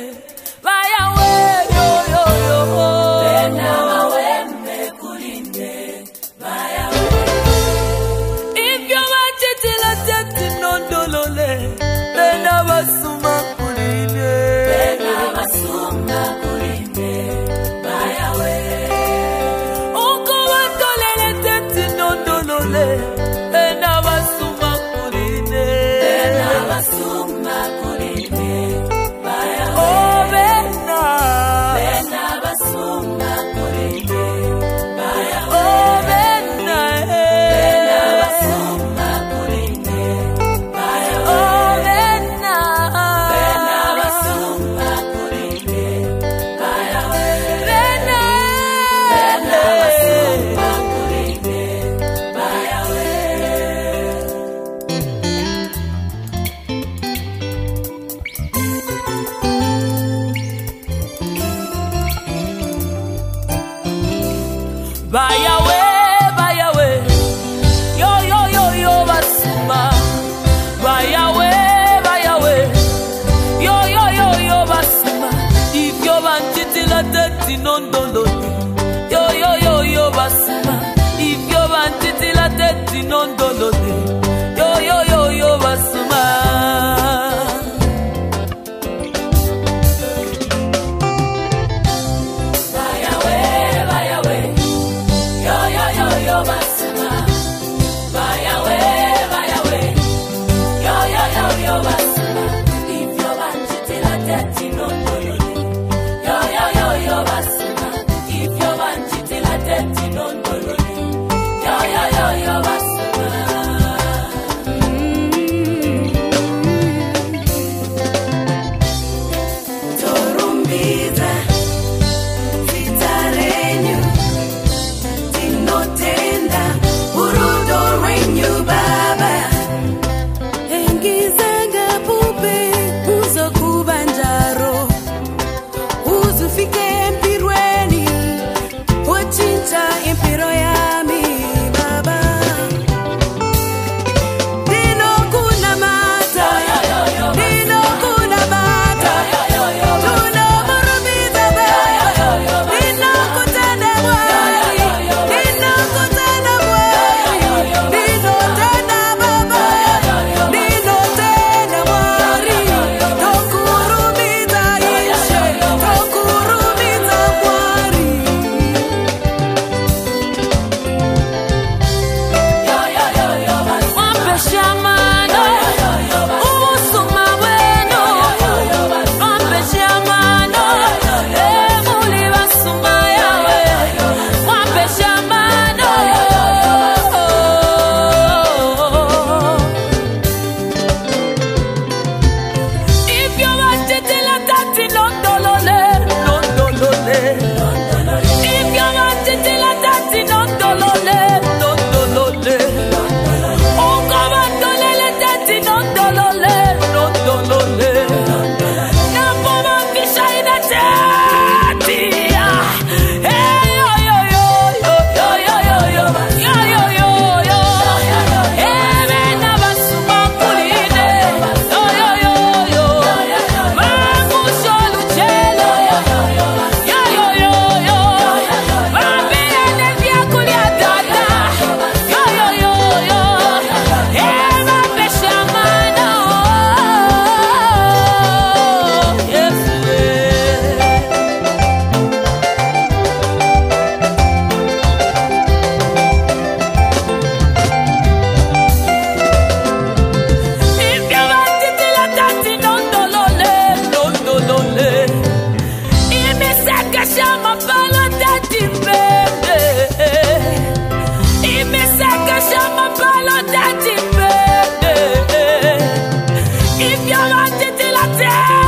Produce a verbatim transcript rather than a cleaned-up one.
bayawe yo yo yo bena wembe kulinde bayawe ivyo batitila tete nondolole bena basuma kulinde bena basuma kulinde bayawe uko watolele tete nondolole bena basuma kulinde bena basuma kulinde bayawe oh bena bena basuma kulinde bayawe oh bena bena basuma kulinde bayawe oh bena bena basuma kulinde bayawe bena bena basuma kulinde bayawe bayawe bayawe yo yo yo yo basuma bayawe bayawe yo yo yo yo basuma ivyo bantitila tete nondolole yo yo yo yo basuma ivyo bantitila tete nondolole yo yo yo yo basuma bayawe bayawe yo yo yo yo basuma bayawe bayawe yo yo yo yo basuma ivyo bantitila tete nondolole yo yo yo yo basuma ivyo bantitila tete nondolole yo yo yo yo basuma Torumbiza vitarenyu tinotenda urudo renyu baba engizanga pupe uzokubanjaro uzufike empirweni ochincha empiro yami baba dino kuna mata dino kuna mata tuno murubiza baba dino kutana mwari dino kutana mwari dino tena baba dino tena mwari tokurubiza ishe tokurubiza mwari Wampe shamano umusuma weno wampe shamano emuli basuma yawe wampe shamano ivyo batitila tete nondolole nondolole ivyo batitila tete nondolole nondolole uko batolele tete nondolole nondolole napo bakisha ina tete hey yo yo yo yo yo yo yo yo yo yo yo hey bena basuma kulinde yo yo yo yo bangu solu chelo yo yo yo yo babirene vya kulia dada yo yo yo yo hey babe shamano yes ivyo batitila tete nondolole nondolole imiseka shama palo tete mbebe imiseka shama palo tete mbebe ivyo batitila tete